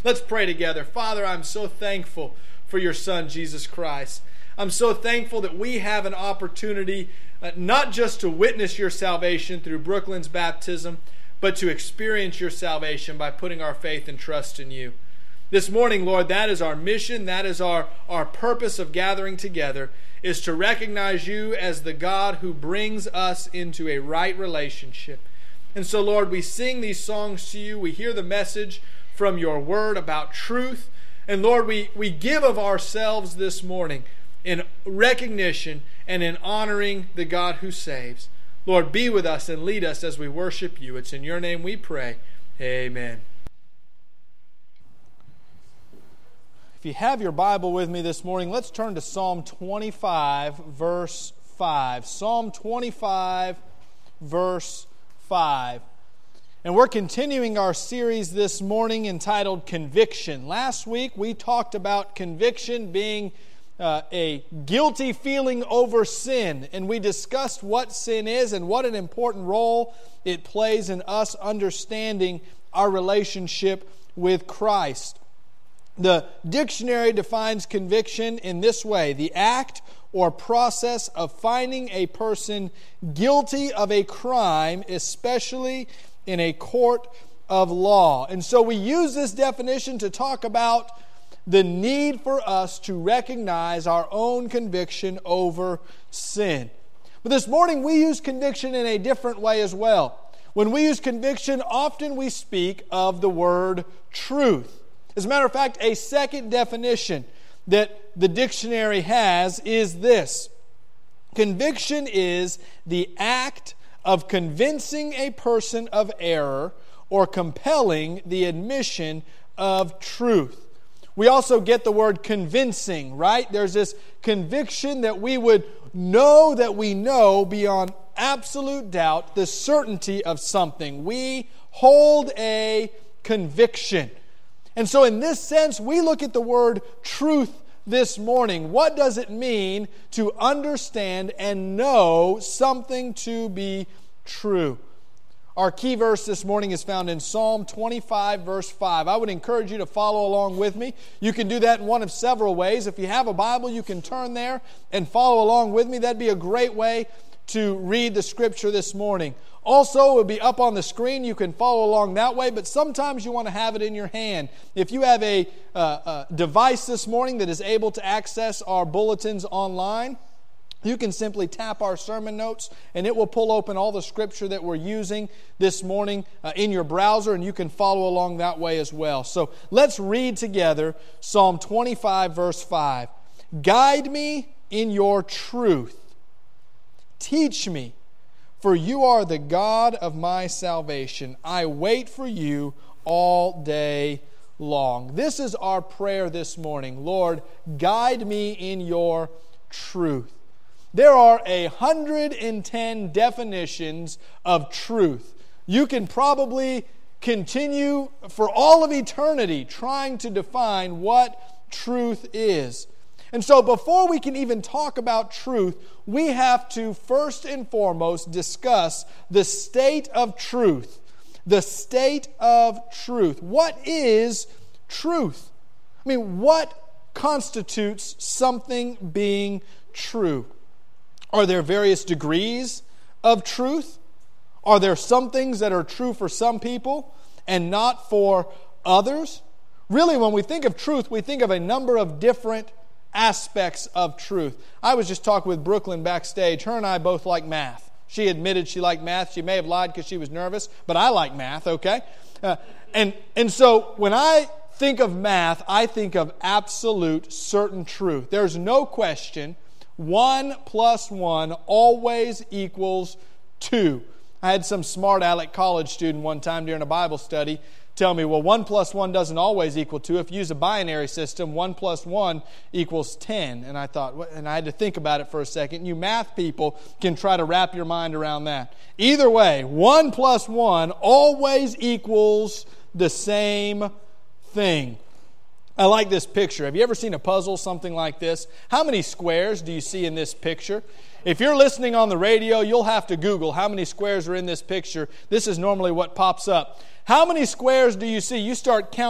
Let's pray together. Father, I'm so thankful for your Son, Jesus Christ. I'm so thankful that we have an opportunity not just to witness your salvation through Brooklyn's baptism, but to experience your salvation by putting our faith and trust in you. This morning, Lord, that is our mission, that is our purpose of gathering together, is to recognize you as the God who brings us into a right relationship. And so, Lord, we sing these songs to you, we hear the message from your word about truth, and Lord, we give of ourselves this morning in recognition and in honoring the God who saves. Lord, be with us and lead us as we worship you. It's in your name we pray. Amen. If you have your Bible with me this morning, let's turn to Psalm 25, verse 5. Psalm 25, verse 5. And we're continuing our series this morning entitled Conviction. Last week we talked about conviction being a guilty feeling over sin, and we discussed what sin is and what an important role it plays in us understanding our relationship with Christ. The dictionary defines conviction in this way: the act or process of finding a person guilty of a crime, especially in a court of law. And so we use this definition to talk about the need for us to recognize our own conviction over sin. But this morning we use conviction in a different way as well. When we use conviction, often we speak of the word truth. As a matter of fact, a second definition that the dictionary has is this: conviction is the act of convincing a person of error or compelling the admission of truth. We also get the word convincing, right? There's this conviction that we would know that we know beyond absolute doubt the certainty of something. We hold a conviction. And so in this sense, we look at the word truth this morning. What does it mean to understand and know something to be true? Our key verse this morning is found in Psalm 25, verse 5. I would encourage you to follow along with me. You can do that in one of several ways. If you have a Bible, you can turn there and follow along with me. That'd be a great way to read the Scripture this morning. Also, it will be up on the screen. You can follow along that way, but sometimes you want to have it in your hand. If you have a device this morning that is able to access our bulletins online, you can simply tap our sermon notes and it will pull open all the Scripture that we're using this morning in your browser, and you can follow along that way as well. So let's read together Psalm 25, verse 5. Guide me in your truth. Teach me, for you are the God of my salvation. I wait for you all day long. This is our prayer this morning. Lord, guide me in your truth. There are 110 definitions of truth. You can probably continue for all of eternity trying to define what truth is. And so before we can even talk about truth, we have to first and foremost discuss the state of truth. The state of truth. What is truth? I mean, what constitutes something being true? Are there various degrees of truth? Are there some things that are true for some people and not for others? Really, when we think of truth, we think of a number of different aspects of truth. I was just talking with Brooklyn backstage. Her and I both like math. She admitted she liked math. She may have lied because she was nervous, but I like math, okay? And so when I think of math, I think of absolute certain truth. There's no question 1 + 1 always equals 2. I had some smart aleck college student one time during a Bible study tell me, well, 1 + 1 doesn't always equal 2. If you use a binary system, 1 + 1 equals 10. And I thought, and I had to think about it for a second. You math people can try to wrap your mind around that. Either way, 1 + 1 always equals the same thing. I like this picture. Have you ever seen a puzzle, something like this? How many squares do you see in this picture? If you're listening on the radio, you'll have to Google how many squares are in this picture. This is normally what pops up. How many squares do you see? You start counting.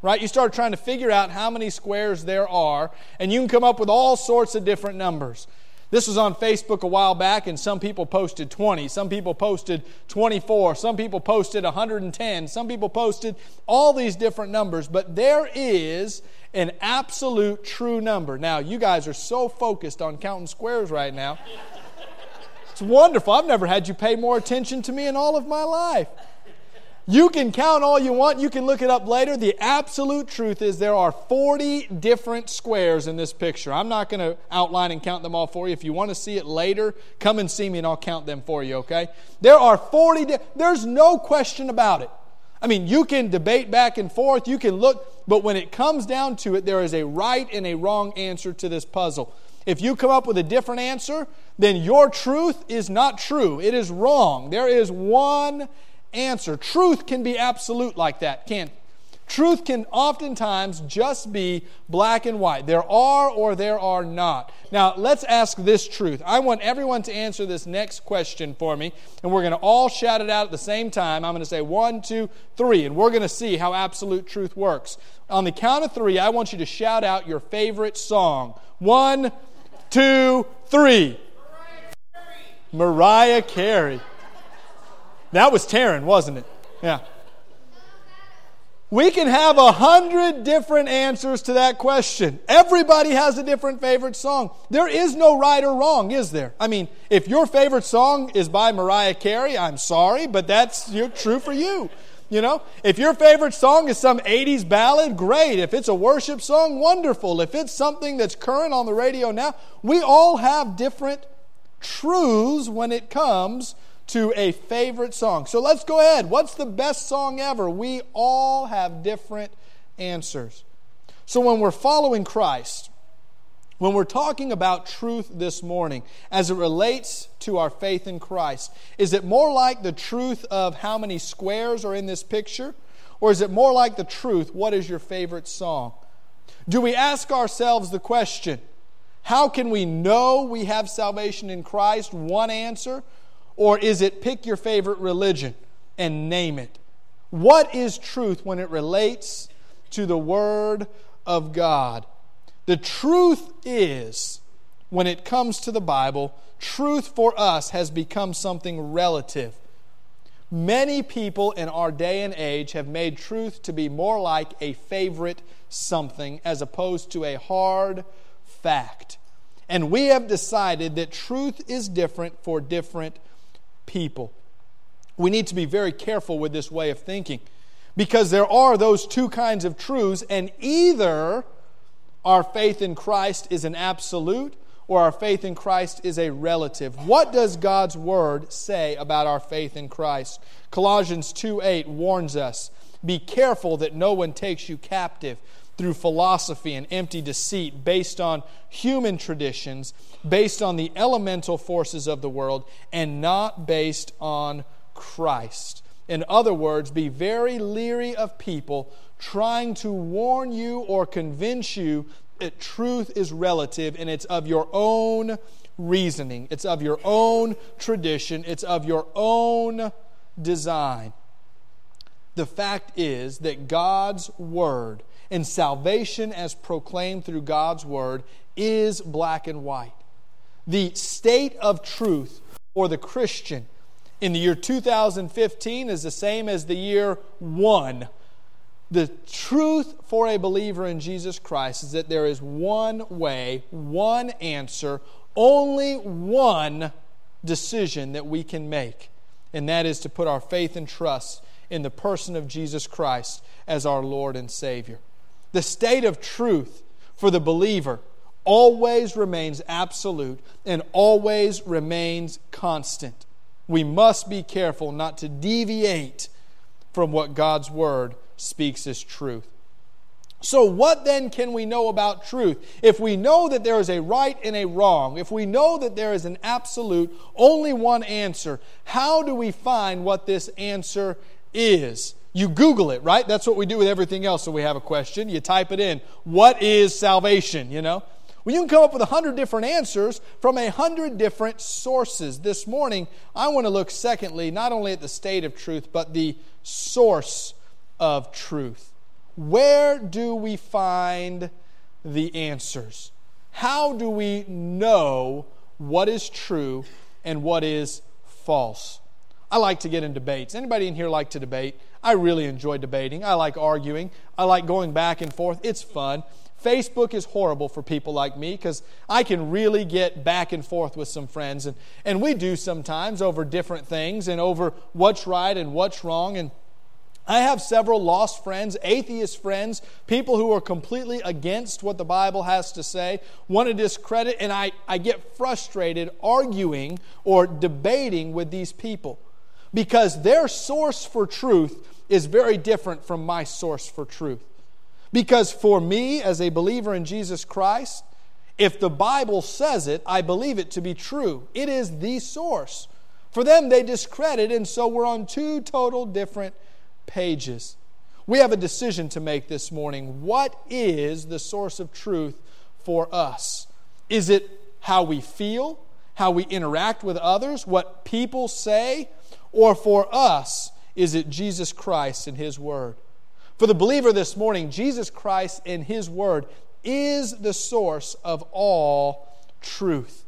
right? You start trying to figure out how many squares there are, and you can come up with all sorts of different numbers. This was on Facebook a while back, and some people posted 20, some people posted 24, some people posted 110, some people posted all these different numbers, but there is an absolute true number. Now, you guys are so focused on counting squares right now. It's wonderful. I've never had you pay more attention to me in all of my life. You can count all you want. You can look it up later. The absolute truth is there are 40 different squares in this picture. I'm not going to outline and count them all for you. If you want to see it later, come and see me and I'll count them for you, okay? There are 40. There's no question about it. I mean, you can debate back and forth. You can look. But when it comes down to it, there is a right and a wrong answer to this puzzle. If you come up with a different answer, then your truth is not true. It is wrong. There is one answer. Truth can be absolute like that, can't it? Truth can oftentimes just be black and white. There are or there are not. Now, let's ask this truth. I want everyone to answer this next question for me, and we're going to all shout it out at the same time. I'm going to say 1, 2, 3, and we're going to see how absolute truth works. On the count of 3, I want you to shout out your favorite song. 1, 2, 3. Mariah Carey. That was Taryn, wasn't it? Yeah. We can have 100 different answers to that question. Everybody has a different favorite song. There is no right or wrong, is there? I mean, if your favorite song is by Mariah Carey, I'm sorry, but that's true for you. You know, if your favorite song is some 80s ballad, great. If it's a worship song, wonderful. If it's something that's current on the radio now, we all have different truths when it comes to a favorite song. So let's go ahead. What's the best song ever? We all have different answers. So when we're following Christ, when we're talking about truth this morning, as it relates to our faith in Christ, is it more like the truth of how many squares are in this picture? Or is it more like the truth, what is your favorite song? Do we ask ourselves the question, how can we know we have salvation in Christ? One answer. Or is it pick your favorite religion and name it? What is truth when it relates to the Word of God? The truth is, when it comes to the Bible, truth for us has become something relative. Many people in our day and age have made truth to be more like a favorite something as opposed to a hard fact. And we have decided that truth is different for different people. We need to be very careful with this way of thinking because there are those two kinds of truths, and either our faith in Christ is an absolute or our faith in Christ is a relative. What does God's Word say about our faith in Christ? Colossians 2:8 warns us, be careful that no one takes you captive through philosophy and empty deceit based on human traditions, based on the elemental forces of the world, and not based on Christ. In other words, be very leery of people trying to warn you or convince you that truth is relative and it's of your own reasoning, it's of your own tradition, it's of your own design. The fact is that God's Word and salvation as proclaimed through God's Word is black and white. The state of truth for the Christian in the year 2015 is the same as the year 1. The truth for a believer in Jesus Christ is that there is one way, one answer, only one decision that we can make, and that is to put our faith and trust in the person of Jesus Christ as our Lord and Savior. The state of truth for the believer always remains absolute and always remains constant. We must be careful not to deviate from what God's Word speaks as truth. So what then can we know about truth? If we know that there is a right and a wrong, if we know that there is an absolute, only one answer, how do we find what this answer is? You Google it, right? That's what we do with everything else. So we have a question, you type it in. What is salvation, Well, you can come up with 100 different answers from 100 different sources. This morning, I want to look, secondly, not only at the state of truth, but the source of truth. where do we find the answers? How do we know what is true and what is false? I like to get in debates. Anybody in here like to debate? I really enjoy debating. I like arguing. I like going back and forth. It's fun. Facebook is horrible for people like me because I can really get back and forth with some friends. And we do sometimes over different things and over what's right and what's wrong. And I have several lost friends, atheist friends, people who are completely against what the Bible has to say, want to discredit, and I get frustrated arguing or debating with these people because their source for truth is very different from my source for truth. Because for me, as a believer in Jesus Christ, if the Bible says it, I believe it to be true. It is the source. For them, they discredit, and so we're on two total different pages. We have a decision to make this morning. What is the source of truth for us? Is it how we feel, how we interact with others, what people say? Or for us, is it Jesus Christ and His Word? For the believer this morning, Jesus Christ and His Word is the source of all truth.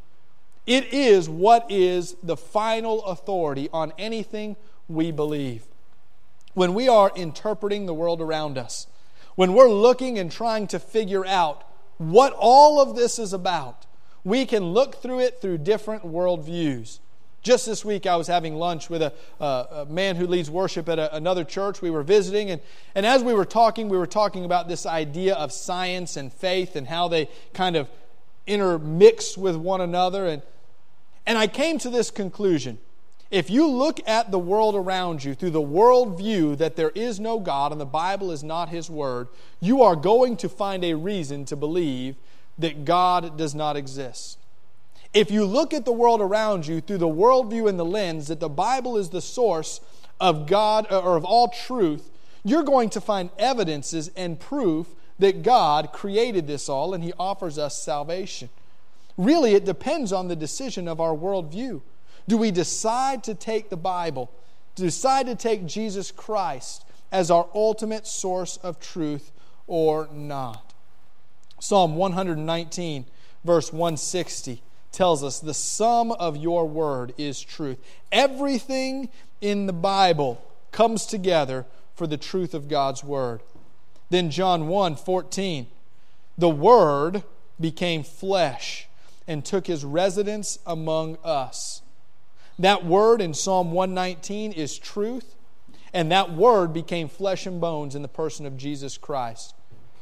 It is what is the final authority on anything we believe. When we are interpreting the world around us, when we're looking and trying to figure out what all of this is about, we can look through it through different worldviews. Just this week I was having lunch with a man who leads worship at another church. We were visiting, and as we were talking about this idea of science and faith and how they kind of intermix with one another. And I came to this conclusion. If you look at the world around you through the worldview that there is no God and the Bible is not His Word, you are going to find a reason to believe that God does not exist. If you look at the world around you through the worldview and the lens that the Bible is the source of God or of all truth, you're going to find evidences and proof that God created this all and He offers us salvation. Really, it depends on the decision of our worldview. Do we decide to take the Bible, decide to take Jesus Christ as our ultimate source of truth or not? Psalm 119, verse 160 tells us, the sum of your word is truth. Everything in the Bible comes together for the truth of God's word. Then John 1:14, the Word became flesh and took His residence among us. That word in Psalm 119 is truth, and that word became flesh and bones in the person of Jesus Christ.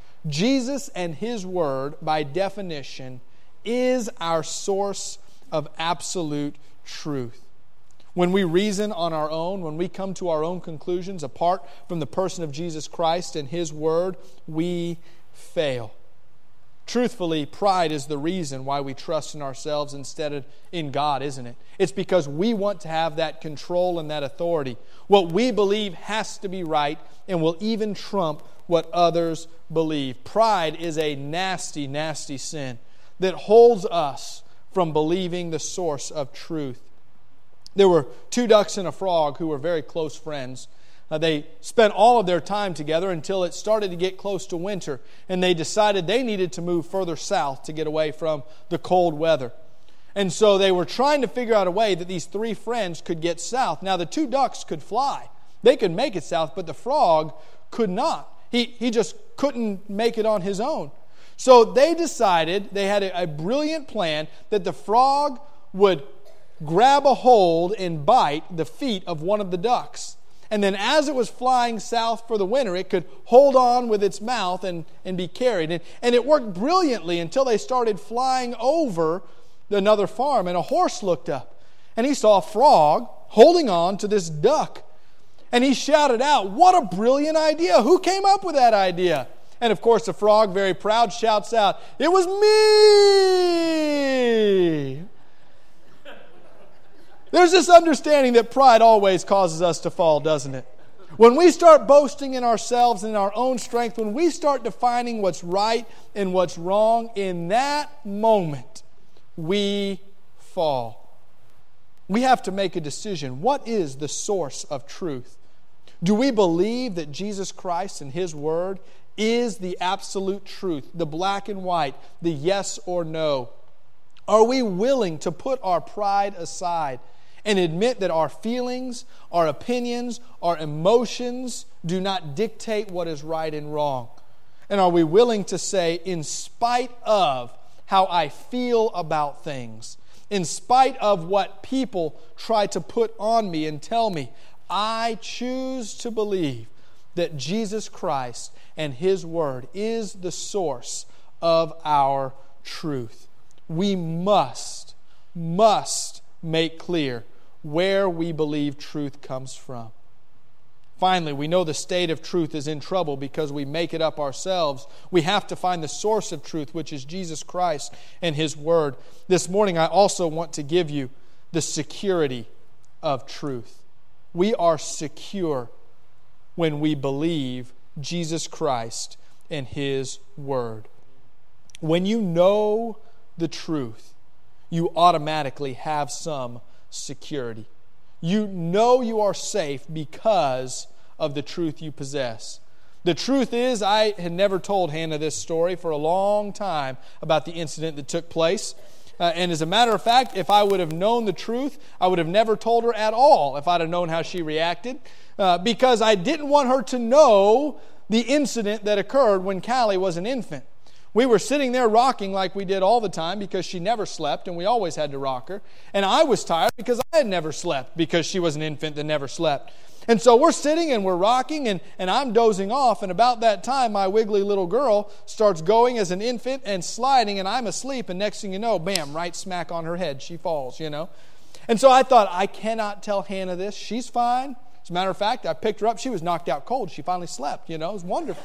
Jesus and His Word, by definition, is our source of absolute truth. When we reason on our own, when we come to our own conclusions apart from the person of Jesus Christ and His Word, we fail. Truthfully, pride is the reason why we trust in ourselves instead of in God, isn't it? It's because we want to have that control and that authority. What we believe has to be right and will even trump what others believe. Pride is a nasty, nasty sin that holds us from believing the source of truth. There were two ducks and a frog who were very close friends. They spent all of their time together until it started to get close to winter, and they decided they needed to move further south to get away from the cold weather. And so they were trying to figure out a way that these three friends could get south. Now, the two ducks could fly. They could make it south, but the frog could not. He just couldn't make it on his own. So they decided, they had a brilliant plan, that the frog would grab a hold and bite the feet of one of the ducks. And then as it was flying south for the winter, it could hold on with its mouth and be carried. And it worked brilliantly until they started flying over another farm. And a horse looked up, and he saw a frog holding on to this duck. And he shouted out, "What a brilliant idea! Who came up with that idea?" And of course, the frog, very proud, shouts out, "It was me!" There's this understanding that pride always causes us to fall, doesn't it? When we start boasting in ourselves and in our own strength, when we start defining what's right and what's wrong, in that moment, we fall. We have to make a decision. What is the source of truth? Do we believe that Jesus Christ and His Word is the absolute truth, the black and white, the yes or no? Are we willing to put our pride aside and admit that our feelings, our opinions, our emotions do not dictate what is right and wrong? And are we willing to say, in spite of how I feel about things, in spite of what people try to put on me and tell me, I choose to believe that Jesus Christ and His Word is the source of our truth. We must make clear where we believe truth comes from. Finally, we know the state of truth is in trouble because we make it up ourselves. We have to find the source of truth, which is Jesus Christ and His Word. This morning, I also want to give you the security of truth. We are secure when we believe Jesus Christ and His Word. When you know the truth, you automatically have some security. You know you are safe because of the truth you possess. The truth is, I had never told Hannah this story for a long time about the incident that took place. And as a matter of fact, if I would have known the truth, I would have never told her at all if I'd have known how she reacted. Because I didn't want her to know the incident that occurred when Callie was an infant. We were sitting there rocking like we did all the time because she never slept and we always had to rock her. And I was tired because I had never slept because she was an infant that never slept. And so we're sitting and we're rocking and I'm dozing off. And about that time, my wiggly little girl starts going as an infant and sliding and I'm asleep. And next thing you know, bam, right smack on her head. She falls, And so I thought, I cannot tell Hannah this. She's fine. As a matter of fact, I picked her up. She was knocked out cold. She finally slept, It was wonderful.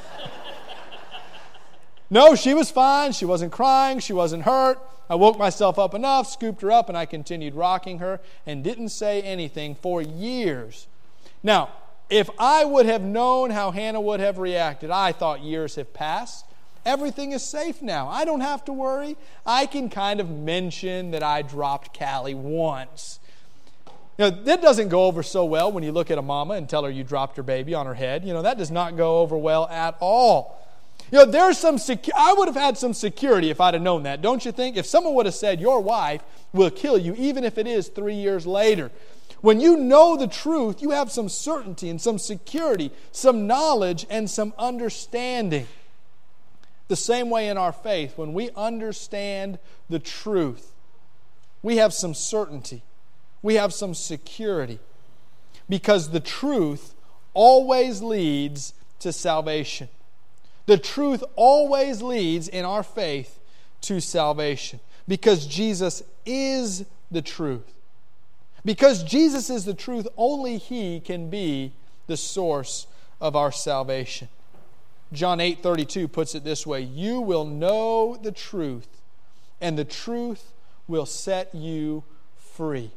No, she was fine. She wasn't crying. She wasn't hurt. I woke myself up enough, scooped her up, and I continued rocking her and didn't say anything for years. Now, if I would have known how Hannah would have reacted, I thought years have passed. Everything is safe now. I don't have to worry. I can kind of mention that I dropped Callie once. That doesn't go over so well when you look at a mama and tell her you dropped her baby on her head. That does not go over well at all. There's some I would have had some security if I'd have known that, don't you think? If someone would have said, your wife will kill you, even if it is 3 years later. When you know the truth, you have some certainty and some security, some knowledge and some understanding. The same way in our faith, when we understand the truth, we have some certainty. We have some security. Because the truth always leads to salvation. The truth always leads in our faith to salvation because Jesus is the truth. Because Jesus is the truth, only He can be the source of our salvation. John 8:32 puts it this way, you will know the truth, and the truth will set you free.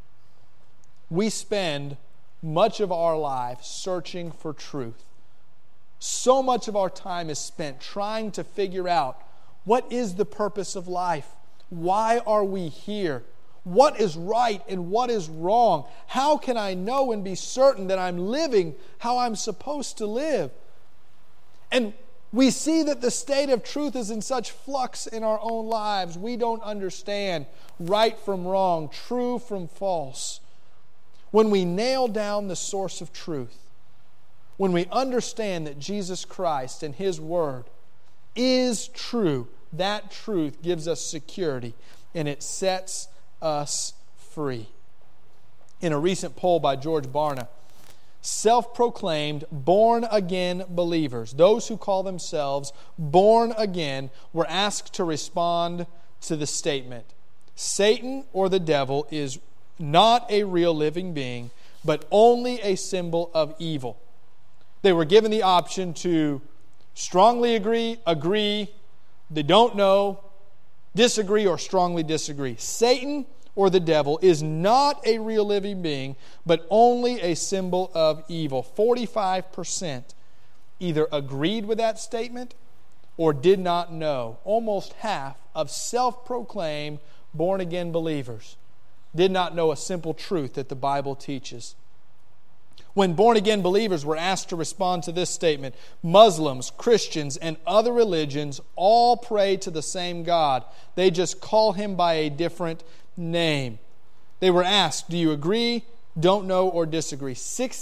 We spend much of our life searching for truth. So much of our time is spent trying to figure out what is the purpose of life? Why are we here? What is right and what is wrong? How can I know and be certain that I'm living how I'm supposed to live? And we see that the state of truth is in such flux in our own lives. We don't understand right from wrong, true from false. When we nail down the source of truth, when we understand that Jesus Christ and His Word is true, that truth gives us security and it sets us free. In a recent poll by George Barna, self-proclaimed born-again believers, those who call themselves born again, were asked to respond to the statement, Satan or the devil is not a real living being, but only a symbol of evil. They were given the option to strongly agree, they don't know, disagree, or strongly disagree. Satan or the devil is not a real living being, but only a symbol of evil. 45% either agreed with that statement or did not know. Almost half of self-proclaimed born-again believers did not know a simple truth that the Bible teaches. When born-again believers were asked to respond to this statement, Muslims, Christians, and other religions all pray to the same God. They just call Him by a different name. They were asked, do you agree, don't know, or disagree?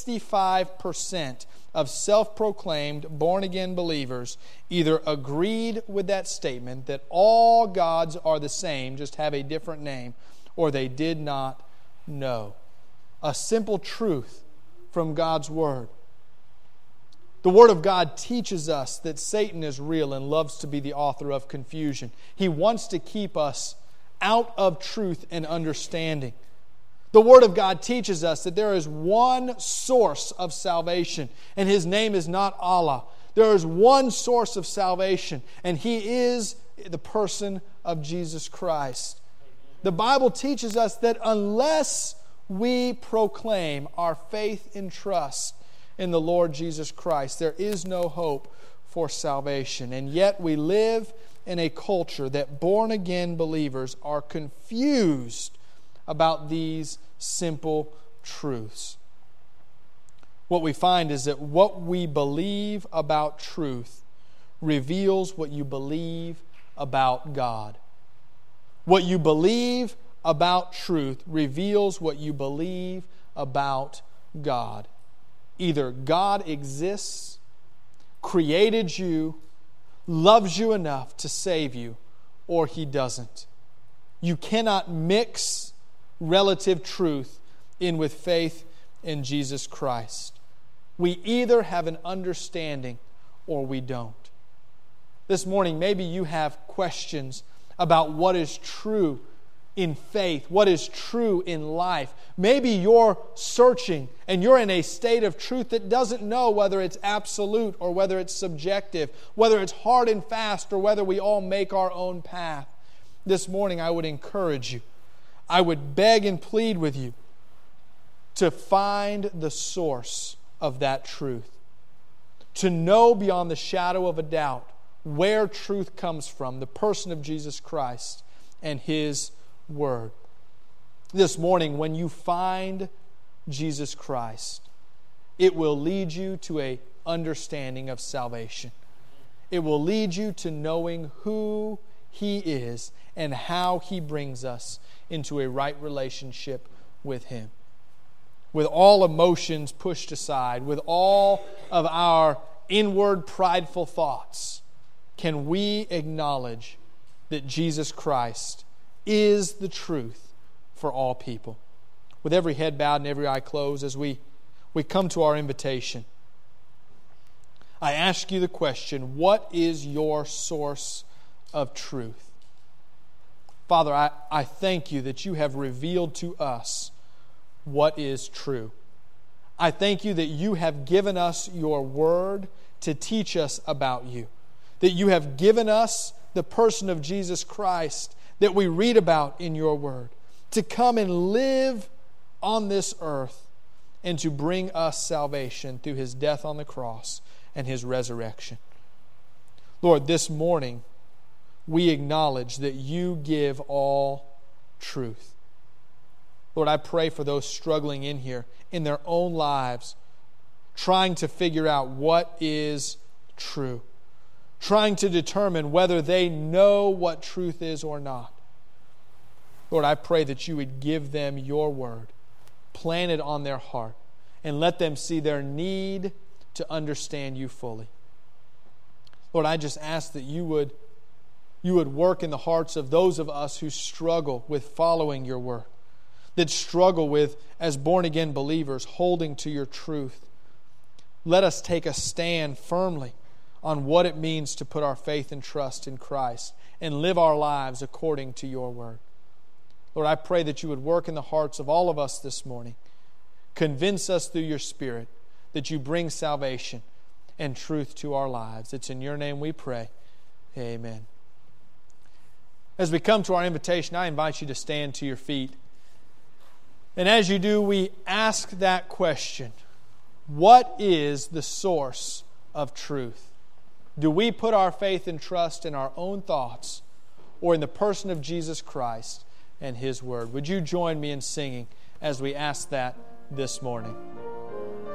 65% of self-proclaimed born-again believers either agreed with that statement that all gods are the same, just have a different name, or they did not know. A simple truth from God's Word. The Word of God teaches us that Satan is real and loves to be the author of confusion. He wants to keep us out of truth and understanding. The Word of God teaches us that there is one source of salvation, and His name is not Allah. There is one source of salvation, and He is the person of Jesus Christ. The Bible teaches us that unless we proclaim our faith and trust in the Lord Jesus Christ, there is no hope for salvation. And yet we live in a culture that born-again believers are confused about these simple truths. What we find is that what we believe about truth reveals what you believe about God. What you believe about truth reveals what you believe about God. Either God exists, created you, loves you enough to save you, or He doesn't. You cannot mix relative truth in with faith in Jesus Christ. We either have an understanding or we don't. This morning, maybe you have questions about what is true in faith, what is true in life. Maybe you're searching and you're in a state of truth that doesn't know whether it's absolute or whether it's subjective, whether it's hard and fast or whether we all make our own path. This morning I would encourage you, I would beg and plead with you to find the source of that truth, to know beyond the shadow of a doubt where truth comes from, the person of Jesus Christ and His Word. This morning, when you find Jesus Christ, it will lead you to an understanding of salvation. It will lead you to knowing who He is and how He brings us into a right relationship with Him. With all emotions pushed aside, with all of our inward prideful thoughts, can we acknowledge that Jesus Christ is the truth for all people? With every head bowed and every eye closed, as we come to our invitation, I ask you the question, what is your source of truth? Father, I thank you that you have revealed to us what is true. I thank you that you have given us your word to teach us about you, that you have given us the person of Jesus Christ that we read about in your word, to come and live on this earth and to bring us salvation through His death on the cross and His resurrection. Lord, this morning we acknowledge that you give all truth. Lord, I pray for those struggling in here in their own lives, trying to figure out what is true, trying to determine whether they know what truth is or not. Lord, I pray that you would give them your word, plant it on their heart, and let them see their need to understand you fully. Lord, I just ask that you would work in the hearts of those of us who struggle with following your word, that struggle with, as born-again believers, holding to your truth. Let us take a stand firmly on what it means to put our faith and trust in Christ and live our lives according to your word. Lord, I pray that you would work in the hearts of all of us this morning. Convince us through your Spirit that you bring salvation and truth to our lives. It's in your name we pray. Amen. As we come to our invitation, I invite you to stand to your feet. And as you do, we ask that question, what is the source of truth? Do we put our faith and trust in our own thoughts or in the person of Jesus Christ and His Word? Would you join me in singing as we ask that this morning?